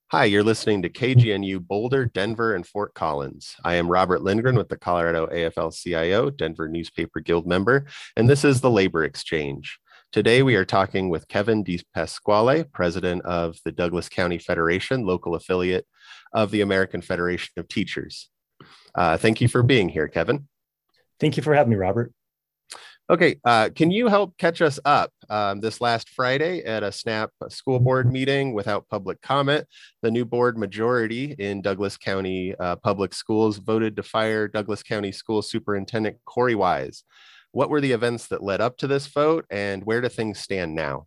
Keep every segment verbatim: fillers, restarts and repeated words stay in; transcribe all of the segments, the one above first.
Hi, you're listening to K G N U Boulder, Denver, and Fort Collins. I am Robert Lindgren with the Colorado A F L C I O, Denver Newspaper Guild member, and this is the Labor Exchange. Today, we are talking with Kevin DePasquale, president of the Douglas County Federation, local affiliate of the American Federation of Teachers. Uh, thank you for being here, Kevin. Thank you for having me, Robert. Okay, uh, can you help catch us up? Um, this last Friday at a SNAP school board meeting without public comment, the new board majority in Douglas County uh, Public Schools voted to fire Douglas County School Superintendent Corey Wise. What were the events that led up to this vote, and where do things stand now?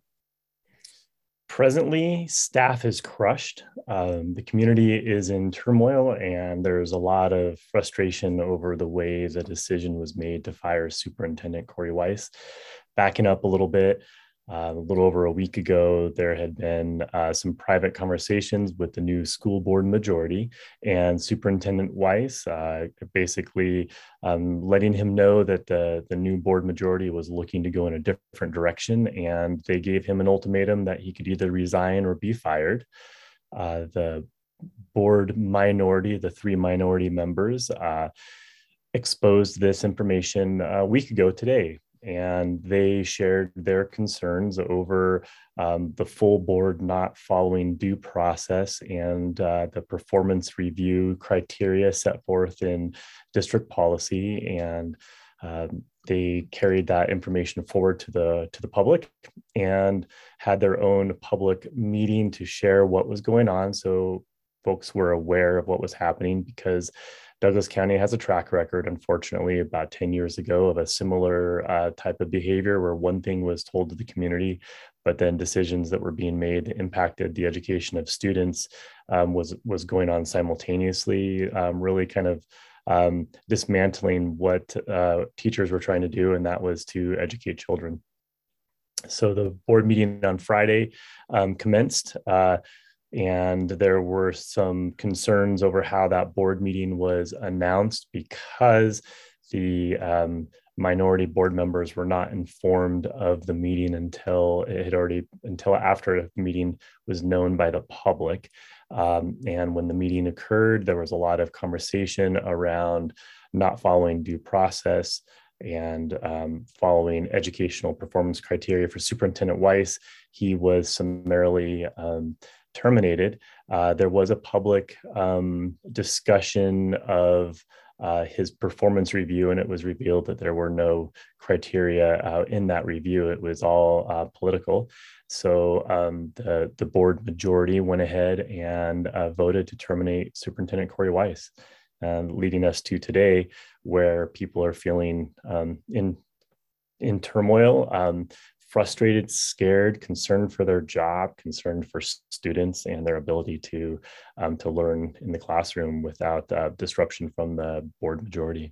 Presently, staff is crushed. Um, the community is in turmoil, and there's a lot of frustration over the way the decision was made to fire Superintendent Corey Wise. Backing up a little bit, uh, a little over a week ago, there had been uh, some private conversations with the new school board majority and Superintendent Wise, uh, basically um, letting him know that the, the new board majority was looking to go in a different direction, and they gave him an ultimatum that he could either resign or be fired. Uh, the board minority, the three minority members, uh, exposed this information a week ago today, and they shared their concerns over um, the full board not following due process and uh, the performance review criteria set forth in district policy. And um, they carried that information forward to the to the public and had their own public meeting to share what was going on, so folks were aware of what was happening, because Douglas County has a track record, unfortunately, about ten years ago of a similar uh, type of behavior where one thing was told to the community, but then decisions that were being made that impacted the education of students um, was, was going on simultaneously, um, really kind of um, dismantling what uh, teachers were trying to do, and that was to educate children. So the board meeting on Friday um, commenced. Uh, And there were some concerns over how that board meeting was announced, because the um, minority board members were not informed of the meeting until it had already, until after the meeting was known by the public. Um, and when the meeting occurred, there was a lot of conversation around not following due process and um, following educational performance criteria for Superintendent Wise. He was summarily um, terminated. Uh, there was a public um, discussion of uh, his performance review, and it was revealed that there were no criteria uh, in that review. It was all uh, political. So um, the, the board majority went ahead and uh, voted to terminate Superintendent Corey Wise, and leading us to today, where people are feeling um, in, in turmoil, um, frustrated, scared, concerned for their job, concerned for students and their ability to um, to learn in the classroom without uh, disruption from the board majority.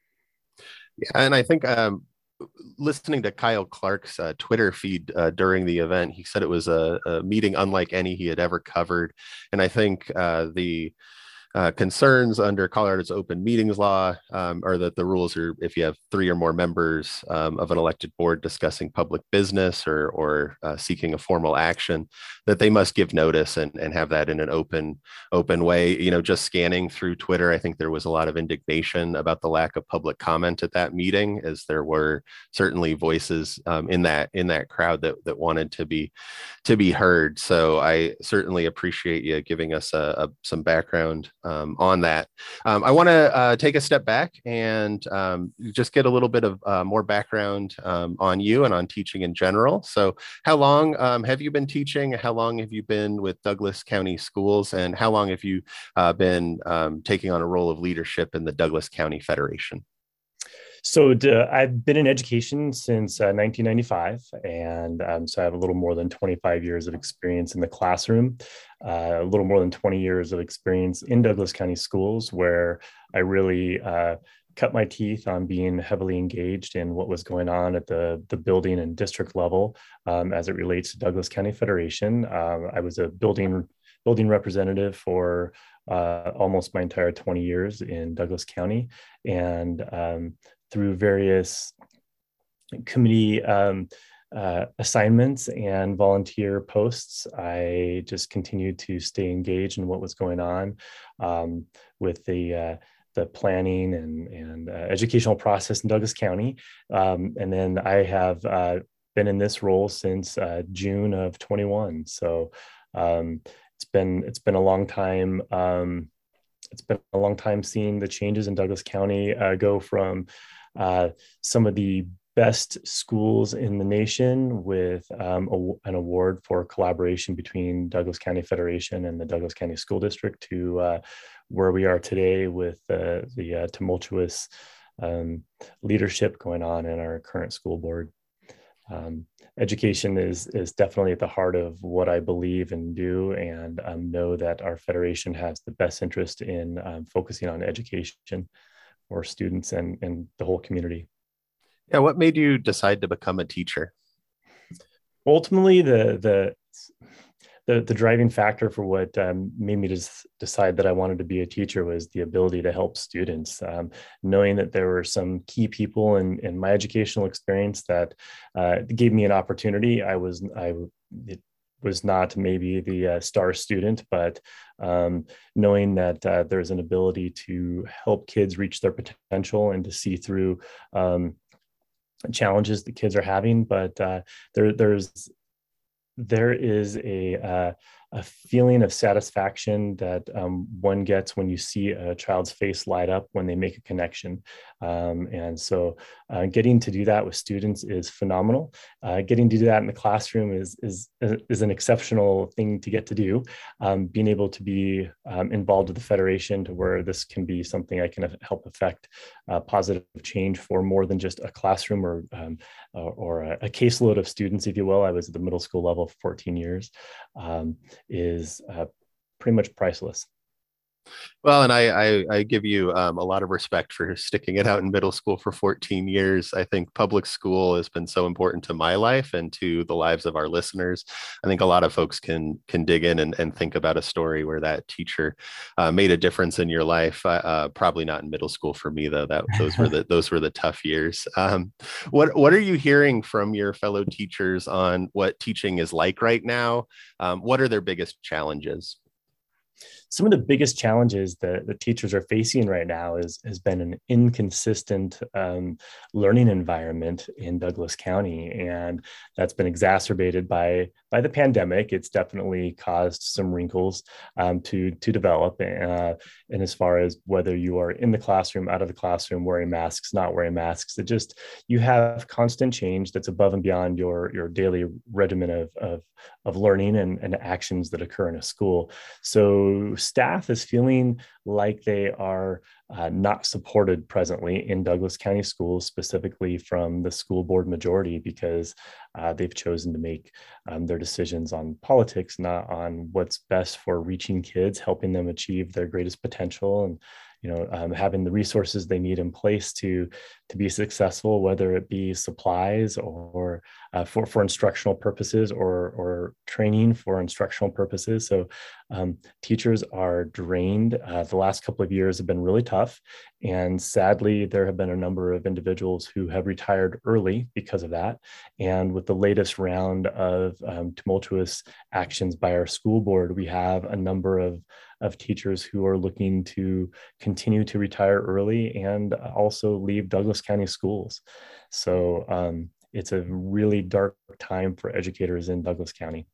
Yeah, and I think um, listening to Kyle Clark's uh, Twitter feed uh, during the event, he said it was a, a meeting unlike any he had ever covered. And I think uh, the Uh, concerns under Colorado's open meetings law um, are that the rules are, if you have three or more members um, of an elected board discussing public business or, or uh, seeking a formal action, that they must give notice and, and have that in an open, open way. You know, just scanning through Twitter, I think there was a lot of indignation about the lack of public comment at that meeting, as there were certainly voices um, in that in that crowd that that wanted to be to be heard. So I certainly appreciate you giving us a, a, some background Um, on that. Um, I want to uh, take a step back and um, just get a little bit of uh, more background um, on you and on teaching in general. So how long um, have you been teaching? How long have you been with Douglas County Schools? And how long have you uh, been um, taking on a role of leadership in the Douglas County Federation? So uh, I've been in education since uh, nineteen ninety-five, and um, so I have a little more than twenty-five years of experience in the classroom, uh, a little more than twenty years of experience in Douglas County Schools, where I really uh, cut my teeth on being heavily engaged in what was going on at the, the building and district level um, as it relates to Douglas County Federation. Uh, I was a building building representative for uh, almost my entire twenty years in Douglas County, and um, through various committee um, uh, assignments and volunteer posts, I just continued to stay engaged in what was going on um, with the uh, the planning and, and uh, educational process in Douglas County. Um, and then I have uh, been in this role since uh, June of twenty-one. So um, it's been it's been a long time. Um, it's been a long time seeing the changes in Douglas County uh, go from uh, some of the best schools in the nation with um, a, an award for collaboration between Douglas County Federation and the Douglas County School District to uh, where we are today with uh, the uh, tumultuous um, leadership going on in our current school board. Um, education is is definitely at the heart of what I believe and do, and um, know that our federation has the best interest in um, focusing on education for students and, and the whole community. Yeah, what made you decide to become a teacher? Ultimately, the the the, the driving factor for what um, made me just decide that I wanted to be a teacher was the ability to help students. Um, knowing that there were some key people in, in my educational experience that uh, gave me an opportunity. I was I it was not maybe the uh, star student, but um, knowing that uh, there's an ability to help kids reach their potential and to see through um, challenges that kids are having, but uh, there there's there is a uh, a feeling of satisfaction that um, one gets when you see a child's face light up when they make a connection. Um, and so uh, getting to do that with students is phenomenal. Uh, getting to do that in the classroom is, is, is an exceptional thing to get to do. Um, being able to be um, involved with the Federation to where this can be something I can help affect uh, positive change for more than just a classroom or, um, or, or a, a caseload of students, if you will. I was at the middle school level for fourteen years. Um, is uh, pretty much priceless. Well, and I, I, I give you um, a lot of respect for sticking it out in middle school for fourteen years. I think public school has been so important to my life and to the lives of our listeners. I think a lot of folks can can dig in and, and think about a story where that teacher uh, made a difference in your life. Uh, uh, probably not in middle school for me, though. That those were the those were the tough years. Um, what what are you hearing from your fellow teachers on what teaching is like right now? Um, what are their biggest challenges? Some of the biggest challenges that the teachers are facing right now is has been an inconsistent um, learning environment in Douglas County, and that's been exacerbated by by the pandemic. It's definitely caused some wrinkles um, to to develop, uh, and as far as whether you are in the classroom, out of the classroom, wearing masks, not wearing masks, it just you have constant change that's above and beyond your your daily regimen of of, of learning and, and actions that occur in a school. So staff is feeling like they are uh, not supported presently in Douglas County schools, specifically from the school board majority, because uh, they've chosen to make um, their decisions on politics, not on what's best for reaching kids, helping them achieve their greatest potential, and you know, um, having the resources they need in place to to be successful, whether it be supplies or uh, for for instructional purposes or or training for instructional purposes. So um, teachers are drained. Uh, the last couple of years have been really tough, and sadly, there have been a number of individuals who have retired early because of that. And with the latest round of um, tumultuous actions by our school board, we have a number of of teachers who are looking to continue to retire early and also leave Douglas County schools. So um, it's a really dark time for educators in Douglas County.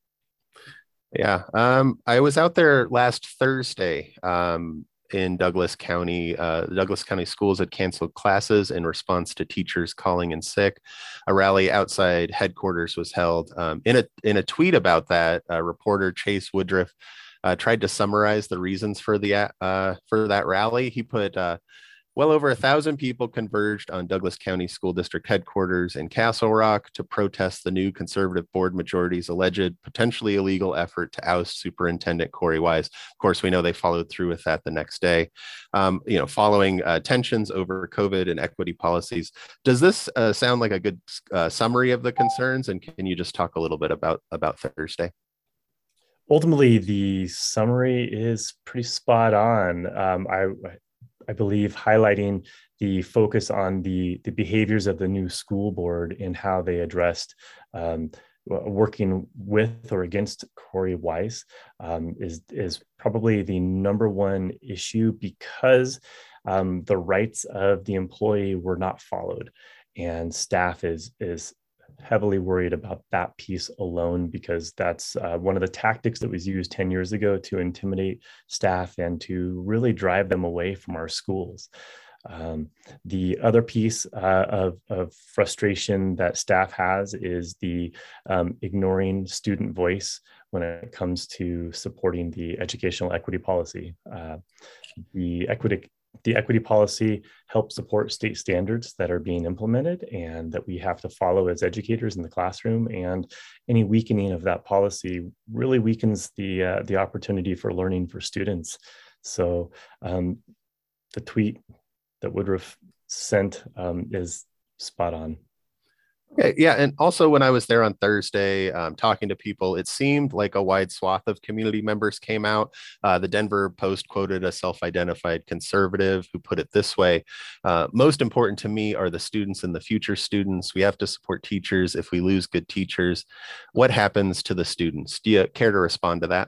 Yeah, um, I was out there last Thursday um, in Douglas County. Uh, Douglas County schools had canceled classes in response to teachers calling in sick. A rally outside headquarters was held. Um, in a in a tweet about that, uh, reporter Chase Woodruff Uh, tried to summarize the reasons for the uh, for that rally. He put uh, well over a thousand people converged on Douglas County School District headquarters in Castle Rock to protest the new conservative board majority's alleged potentially illegal effort to oust Superintendent Corey Wise. Of course, we know they followed through with that the next day. Um, you know, following uh, tensions over COVID and equity policies. Does this uh, sound like a good uh, summary of the concerns? And can you just talk a little bit about about Thursday? Ultimately, the summary is pretty spot on. Um, I, I believe highlighting the focus on the, the behaviors of the new school board and how they addressed um, working with or against Corey Weiss um, is, is probably the number one issue, because um, the rights of the employee were not followed. And staff is, is heavily worried about that piece alone, because that's uh, one of the tactics that was used ten years ago to intimidate staff and to really drive them away from our schools. Um, the other piece uh, of, of frustration that staff has is the um, ignoring student voice when it comes to supporting the educational equity policy. Uh, the equity The equity policy helps support state standards that are being implemented and that we have to follow as educators in the classroom. And any weakening of that policy really weakens the, uh, the opportunity for learning for students. So um, the tweet that Woodruff sent um, is spot on. Okay, yeah, and also when I was there on Thursday um, talking to people, it seemed like a wide swath of community members came out. Uh, the Denver Post quoted a self-identified conservative who put it this way: uh, most important to me are the students and the future students. We have to support teachers. If we lose good teachers, what happens to the students? Do you care to respond to that?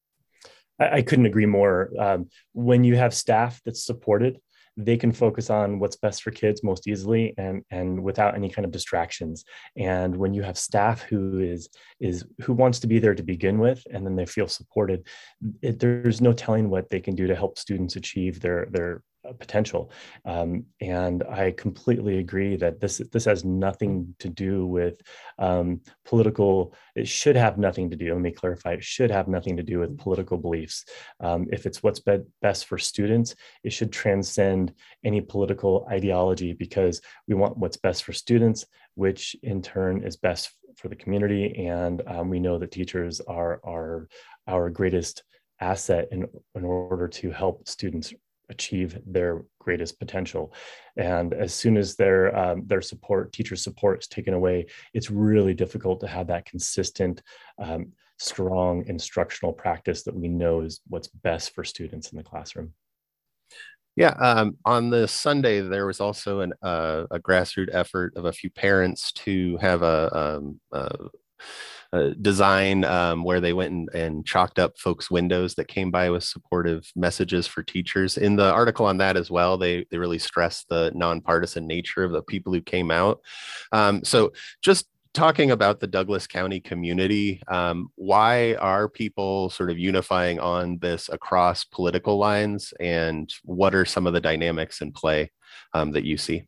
I, I couldn't agree more. Um, when you have staff that's supported, they can focus on what's best for kids most easily and, and without any kind of distractions. And when you have staff who is, is who wants to be there to begin with, and then they feel supported, it, there's no telling what they can do to help students achieve their, their potential. Um, and I completely agree that this, this has nothing to do with um, political, it should have nothing to do, let me clarify, it should have nothing to do with political beliefs. Um, if it's what's be- best for students, it should transcend any political ideology, because we want what's best for students, which in turn is best for the community. And um, we know that teachers are, are our greatest asset in, in order to help students achieve their greatest potential. And as soon as their um, their support, teacher support is taken away, it's really difficult to have that consistent, um, strong instructional practice that we know is what's best for students in the classroom. Yeah, um, on the Sunday, there was also an, uh, a grassroots effort of a few parents to have a, um, a Uh, design um, where they went and, and chalked up folks' windows that came by with supportive messages for teachers. In the article on that as well, they, they really stressed the nonpartisan nature of the people who came out. Um, so just talking about the Douglas County community, um, why are people sort of unifying on this across political lines, and what are some of the dynamics in play um, that you see?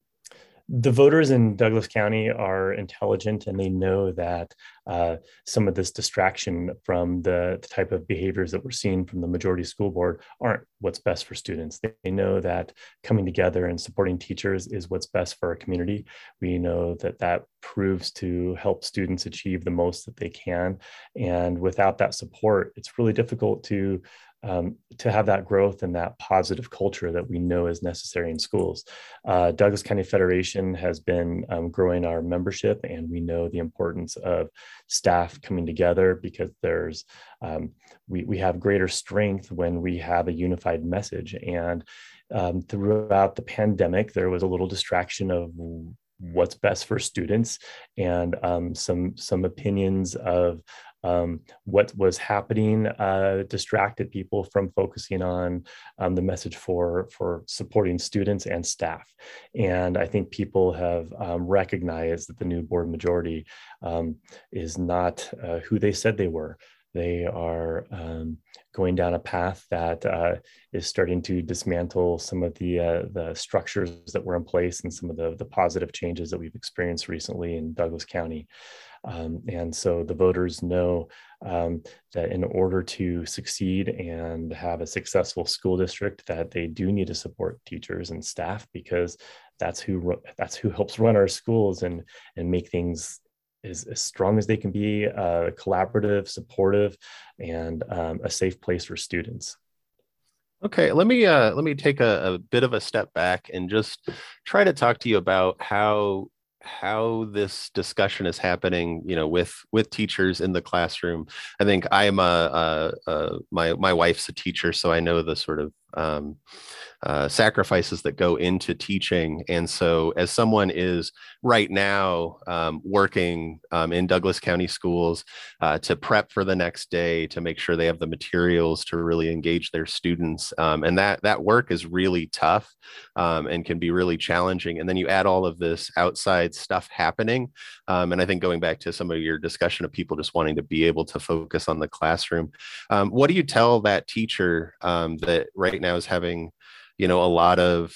The voters in Douglas County are intelligent, and they know that uh, some of this distraction from the, the type of behaviors that we're seeing from the majority school board aren't what's best for students. They, they know that coming together and supporting teachers is what's best for our community. We know that that proves to help students achieve the most that they can. And without that support, it's really difficult to Um, to have that growth and that positive culture that we know is necessary in schools. Uh, Douglas County Federation has been um, growing our membership, and we know the importance of staff coming together, because there's um, we, we have greater strength when we have a unified message. And um, throughout the pandemic, there was a little distraction of what's best for students, and um, some some opinions of Um, what was happening uh, distracted people from focusing on um, the message for, for supporting students and staff. And I think people have um, recognized that the new board majority um, is not uh, who they said they were. They are um, going down a path that uh, is starting to dismantle some of the uh, the structures that were in place, and some of the, the positive changes that we've experienced recently in Douglas County. Um, and so the voters know um, that in order to succeed and have a successful school district, that they do need to support teachers and staff, because that's who that's who helps run our schools and and make things as, as strong as they can be, uh, collaborative, supportive, and um, a safe place for students. Okay, let me uh, let me take a, a bit of a step back and just try to talk to you about how how this discussion is happening, you know, with with teachers in the classroom. I think I am a, a, a my my wife's a teacher, so I know the sort of um, uh, sacrifices that go into teaching. And so, as someone is right now um, working um, in Douglas County schools uh, to prep for the next day, to make sure they have the materials to really engage their students, um, and that that work is really tough um, and can be really challenging. And then you add all of this outside stuff happening, um, and I think going back to some of your discussion of people just wanting to be able to focus on the classroom, um, what do you tell that teacher um, that right now is having, you know, a lot of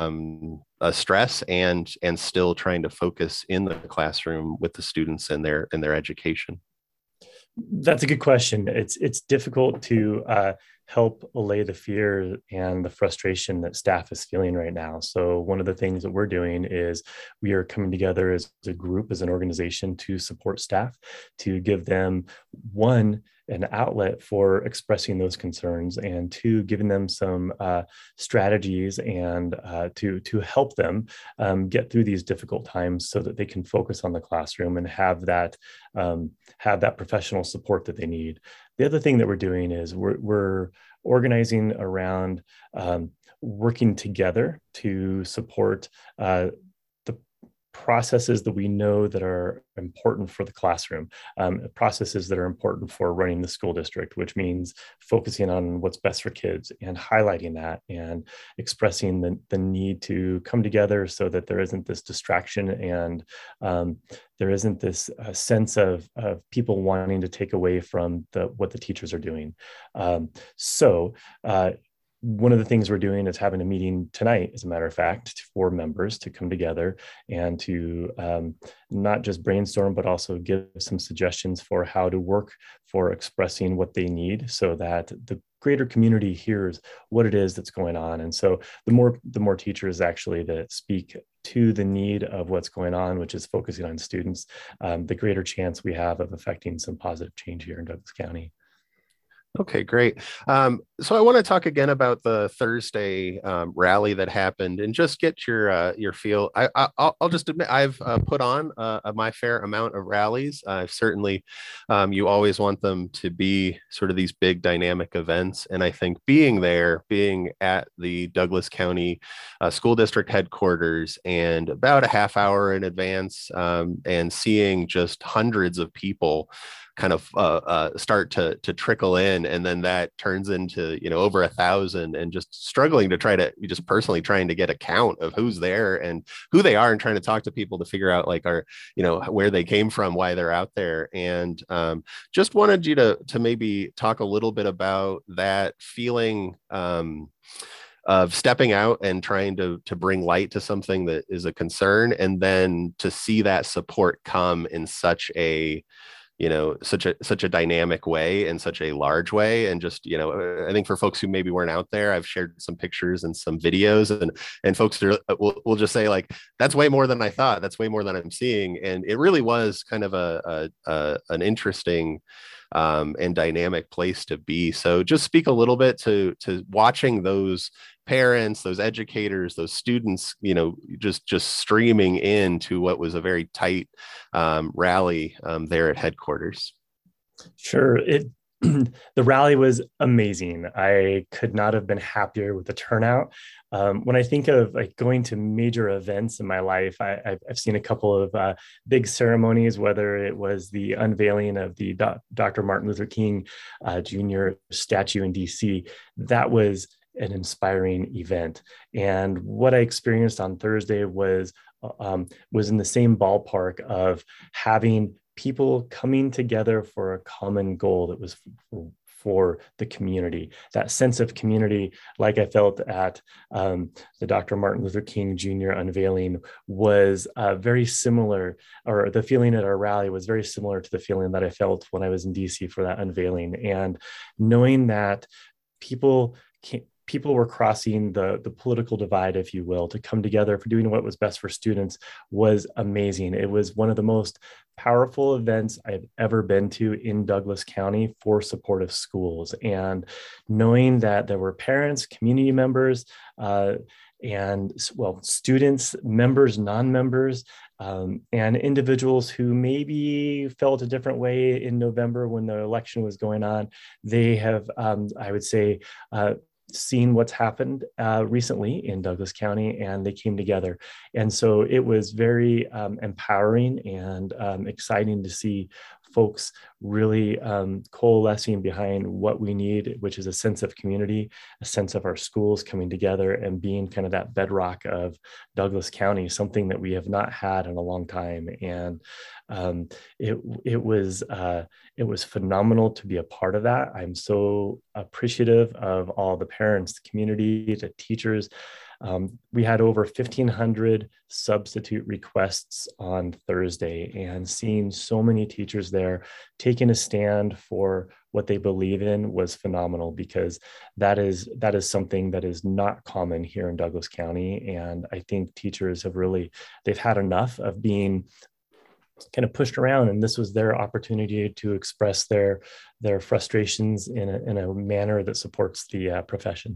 um, uh, stress and and still trying to focus in the classroom with the students and their and their education? That's a good question. It's it's difficult to uh, help allay the fear and the frustration that staff is feeling right now. So one of the things that we're doing is we are coming together as a group, as an organization, to support staff, to give them, one, an outlet for expressing those concerns, and two, giving them some uh, strategies and uh, to to help them um, get through these difficult times so that they can focus on the classroom and have that um, have that professional support that they need. The other thing that we're doing is we're, we're organizing around um, working together to support uh, the processes that we know that are important for the classroom, um, processes that are important for running the school district, which means focusing on what's best for kids and highlighting that and expressing the, the need to come together so that there isn't this distraction and um, there isn't this uh, sense of, of people wanting to take away from the, what the teachers are doing. Um, so uh, one of the things we're doing is having a meeting tonight, as a matter of fact, for members to come together and to um, not just brainstorm, but also give some suggestions for how to work for expressing what they need so that the greater community hears what it is that's going on. And so the more the more teachers actually that speak to the need of what's going on, which is focusing on students, um, the greater chance we have of affecting some positive change here in Douglas County. Okay, great. Um, so I want to talk again about the Thursday um, rally that happened, and just get your uh, your feel. I, I I'll, I'll just admit I've uh, put on uh, my fair amount of rallies. I've certainly, um, you always want them to be sort of these big dynamic events, and I think being there, being at the Douglas County uh, School District headquarters, and about a half hour in advance, um, and seeing just hundreds of people kind of uh, uh, start to to trickle in, and then that turns into, you know, over a thousand, and just struggling to try to just personally trying to get a count of who's there and who they are, and trying to talk to people to figure out, like, are, you know, where they came from, why they're out there. And um, just wanted you to to maybe talk a little bit about that feeling um, of stepping out and trying to to bring light to something that is a concern, and then to see that support come in such a, you know, such a such a dynamic way, in such a large way. And just, you know, I think for folks who maybe weren't out there, I've shared some pictures and some videos, and and folks are, will, will just say, like, that's way more than I thought. That's way more than I'm seeing. And it really was kind of a, a, a an interesting um, and dynamic place to be. So just speak a little bit to to watching those parents, those educators, those students, you know, just just streaming into what was a very tight um, rally um, there at headquarters. Sure. It the rally was amazing. I could not have been happier with the turnout. Um, when I think of like going to major events in my life, I, I've, I've seen a couple of uh, big ceremonies, whether it was the unveiling of the Do- Doctor Martin Luther King uh, Junior statue in D C. That was an inspiring event. And what I experienced on Thursday was um, was in the same ballpark of having people coming together for a common goal that was for, for the community. That sense of community, like I felt at um, the Doctor Martin Luther King Junior unveiling, was uh, very similar, or the feeling at our rally was very similar to the feeling that I felt when I was in D C for that unveiling. And knowing that people can, people were crossing the, the political divide, if you will, to come together for doing what was best for students was amazing. It was one of the most powerful events I've ever been to in Douglas County for supportive schools. And knowing that there were parents, community members, uh, and well, students, members, non-members, um, and individuals who maybe felt a different way in November when the election was going on, they have, um, I would say, uh, seen what's happened uh, recently in Douglas County, and they came together. And so it was very um, empowering and um, exciting to see folks really um, coalescing behind what we need, which is a sense of community, a sense of our schools coming together and being kind of that bedrock of Douglas County, something that we have not had in a long time. And um, it it was uh, it was phenomenal to be a part of that. I'm so appreciative of all the parents, the community, the teachers. Um, we had over fifteen hundred substitute requests on Thursday, and seeing so many teachers there taking a stand for what they believe in was phenomenal, because that is that is something that is not common here in Douglas County. And I think teachers have really, they've had enough of being kind of pushed around, and this was their opportunity to express their their frustrations in a, in a manner that supports the uh, profession.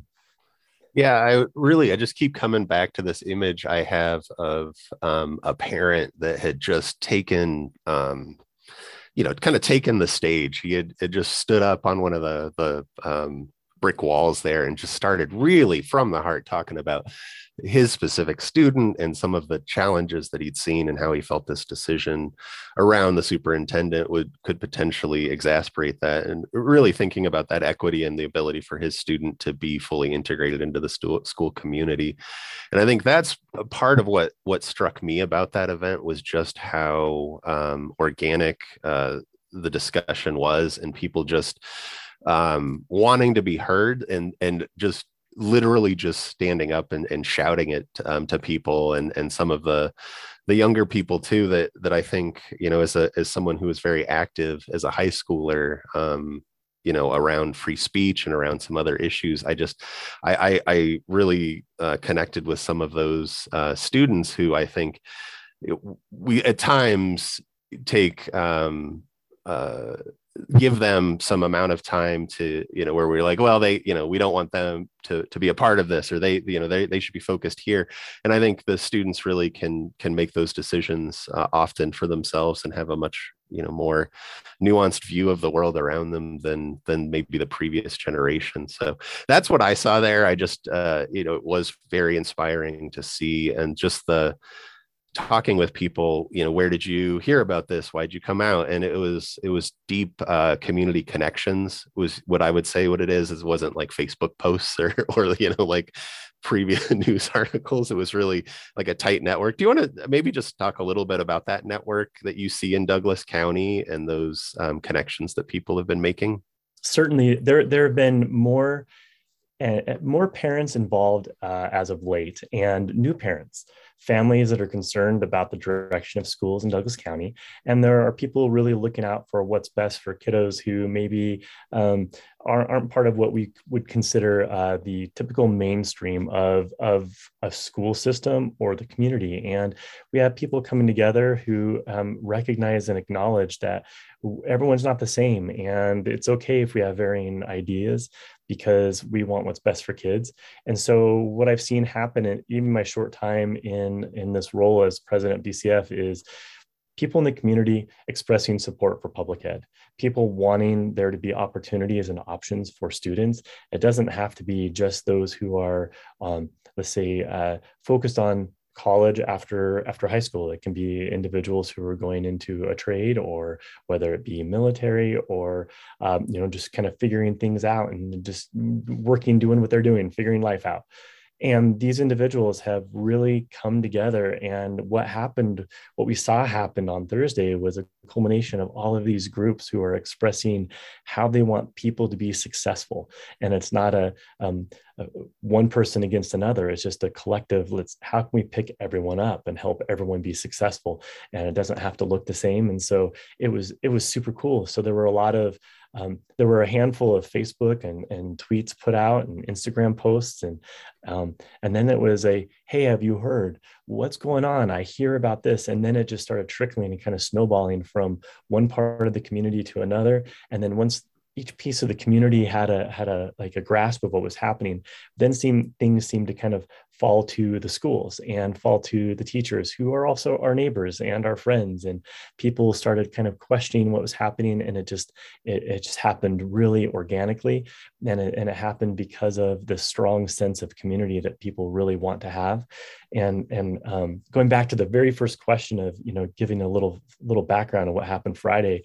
Yeah, I really, I just keep coming back to this image I have of um, a parent that had just taken, um, you know, kind of taken the stage. He had, had just stood up on one of the the um, brick walls there and just started really from the heart talking about his specific student and some of the challenges that he'd seen and how he felt this decision around the superintendent would could potentially exacerbate that, and really thinking about that equity and the ability for his student to be fully integrated into the school, school community. And I think that's a part of what what struck me about that event was just how um, organic uh, the discussion was, and people just um, wanting to be heard and and just literally just standing up and, and shouting it um, to people, and and some of the the younger people too, that that I think, you know, as a as someone who was very active as a high schooler, um, you know, around free speech and around some other issues, I just I I, I really uh, connected with some of those uh, students who I think it, we at times take um, uh, give them some amount of time to, you know, where we're like, well, they, you know, we don't want them to to be a part of this, or they, you know, they they should be focused here. And I think the students really can can make those decisions uh, often for themselves and have a much, you know, more nuanced view of the world around them than than maybe the previous generation. So that's what I saw there. I just, uh, you know, it was very inspiring to see, and just the talking with people, you know, where did you hear about this? Why'd you come out? And it was, it was deep uh, community connections was what I would say what it is. It wasn't like Facebook posts or, or, you know, like previous news articles. It was really like a tight network. Do you want to maybe just talk a little bit about that network that you see in Douglas County and those um, connections that people have been making? Certainly, there, there have been more and more parents involved uh, as of late, and new parents, families that are concerned about the direction of schools in Douglas County. And there are people really looking out for what's best for kiddos who maybe um, aren't, aren't part of what we would consider uh, the typical mainstream of, of a school system or the community. And we have people coming together who um, recognize and acknowledge that everyone's not the same, and it's okay if we have varying ideas, because we want what's best for kids. And so what I've seen happen in even my short time in, in this role as president of D C F is people in the community expressing support for public ed, people wanting there to be opportunities and options for students. It doesn't have to be just those who are, um, let's say, uh, focused on college after after high school. It can be individuals who are going into a trade, or whether it be military, or um, you know, just kind of figuring things out and just working, doing what they're doing, figuring life out. And these individuals have really come together. And what happened, what we saw happen on Thursday was a culmination of all of these groups who are expressing how they want people to be successful. And it's not a, um, a one person against another. It's just a collective. Let's, how can we pick everyone up and help everyone be successful? And it doesn't have to look the same. And so it was, it was super cool. So there were a lot of Um, there were a handful of Facebook and, and tweets put out, and Instagram posts. And, um, and then it was a, hey, have you heard what's going on? I hear about this. And then it just started trickling and kind of snowballing from one part of the community to another. And then once each piece of the community had a had a like a grasp of what was happening. Then seem things seemed to kind of fall to the schools and fall to the teachers, who are also our neighbors and our friends, and people started kind of questioning what was happening, and it just it, it just happened really organically, and it, and it happened because of the strong sense of community that people really want to have. And and um, going back to the very first question of, you know, giving a little little background on what happened Friday,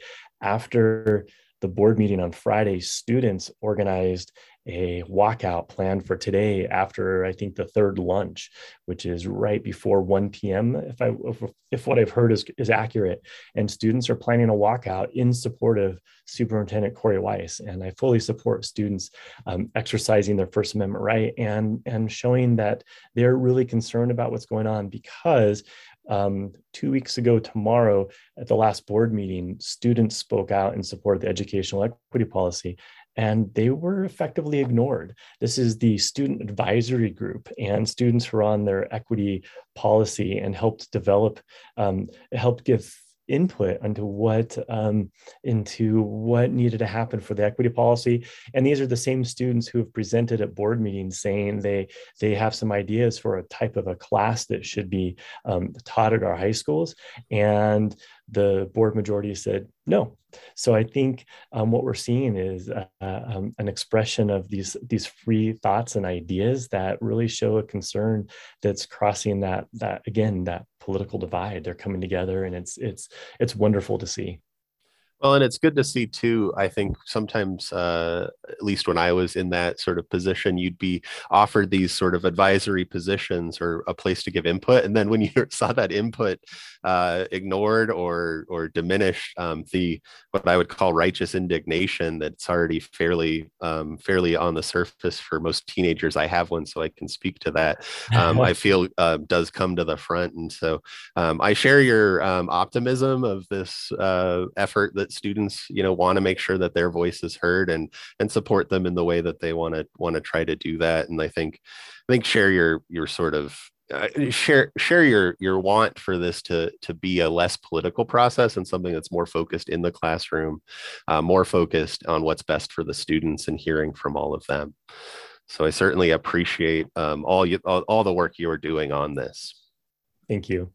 after the board meeting on Friday, students organized a walkout planned for today after, I think, the third lunch, which is right before one p.m. If I if, if what I've heard is, is accurate. And students are planning a walkout in support of Superintendent Corey Weiss. And I fully support students um, exercising their First Amendment right, and, and showing that they're really concerned about what's going on, because Um, two weeks ago tomorrow, at the last board meeting, students spoke out in support of the educational equity policy, and they were effectively ignored. This is the student advisory group, and students who are on their equity policy and helped develop, um, helped give input into what um, into what needed to happen for the equity policy. And these are the same students who have presented at board meetings saying they they have some ideas for a type of a class that should be um, taught at our high schools. And the board majority said no. So I think um, what we're seeing is uh, um, an expression of these these free thoughts and ideas that really show a concern that's crossing that that again that political divide. They're coming together, and it's it's it's wonderful to see. Well, and it's good to see too. I think sometimes, uh, at least when I was in that sort of position, you'd be offered these sort of advisory positions or a place to give input, and then when you saw that input uh, ignored or or diminished, um, the what I would call righteous indignation that's already fairly um, fairly on the surface for most teenagers. I have one, so I can speak to that. Um, I feel uh, does come to the front, and so um, I share your um, optimism of this uh, effort that students, you know, want to make sure that their voice is heard, and and support them in the way that they want to want to try to do that. And I think I think share your your sort of uh, share share your your want for this to to be a less political process and something that's more focused in the classroom, uh, more focused on what's best for the students and hearing from all of them. So I certainly appreciate um, all you all, all the work you are doing on this. Thank you.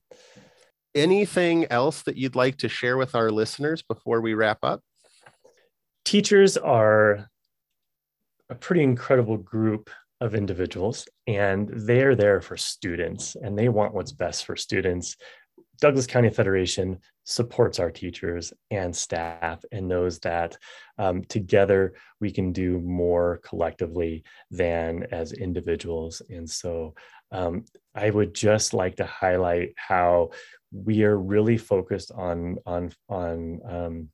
Anything else that you'd like to share with our listeners before we wrap up? Teachers are a pretty incredible group of individuals, and they're there for students, and they want what's best for students. Douglas County Federation supports our teachers and staff and knows that um, together we can do more collectively than as individuals. And so um, I would just like to highlight how we are really focused on, on, on um,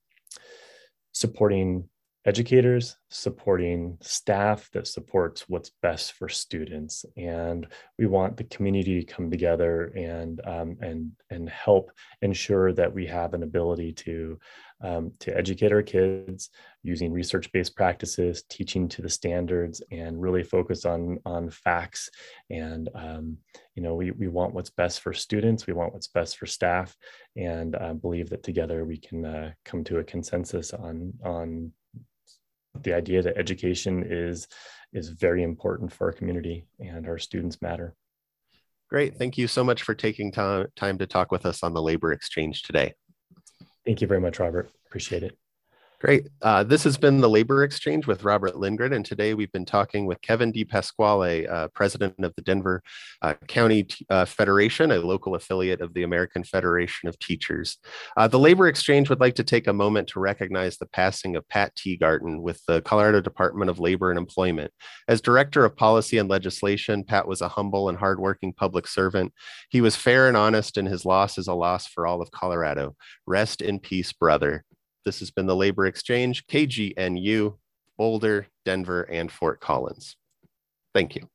supporting educators, supporting staff that supports what's best for students. And we want the community to come together and um, and and help ensure that we have an ability to um, to educate our kids using research-based practices, teaching to the standards, and really focus on on facts. And um, you know, we we want what's best for students, we want what's best for staff, and uh, believe that together we can uh, come to a consensus on on the idea that education is is very important for our community and our students matter. Great. Thank you so much for taking time, time to talk with us on the Labor Exchange today. Thank you very much, Robert. Appreciate it. Great. Uh, this has been the Labor Exchange with Robert Lindgren, and today we've been talking with Kevin DePasquale, uh, president of the Denver uh, County uh, Federation, a local affiliate of the American Federation of Teachers. Uh, the Labor Exchange would like to take a moment to recognize the passing of Pat Teagarten with the Colorado Department of Labor and Employment. As Director of Policy and Legislation, Pat was a humble and hardworking public servant. He was fair and honest, and his loss is a loss for all of Colorado. Rest in peace, brother. This has been the Labor Exchange, K G N U, Boulder, Denver, and Fort Collins. Thank you.